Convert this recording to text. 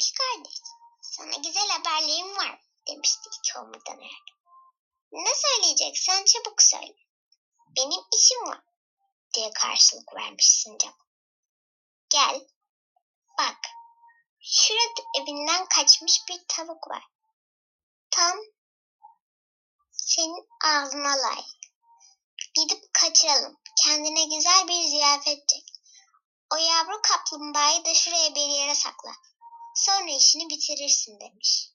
Tilki kardeş, sana güzel haberlerim var demiş tilki homurdanarak. Ne söyleyeceksen çabuk söyle. Benim işim var diye karşılık vermiş sincap. Gel, bak, şurada evinden kaçmış bir tavuk var. Tam senin ağzına layık. Gidip kaçıralım, kendine güzel bir ziyafet çek. O yavru kaplumbağayı da şuraya bir yere sakla. Sonra işini bitirirsin demiş.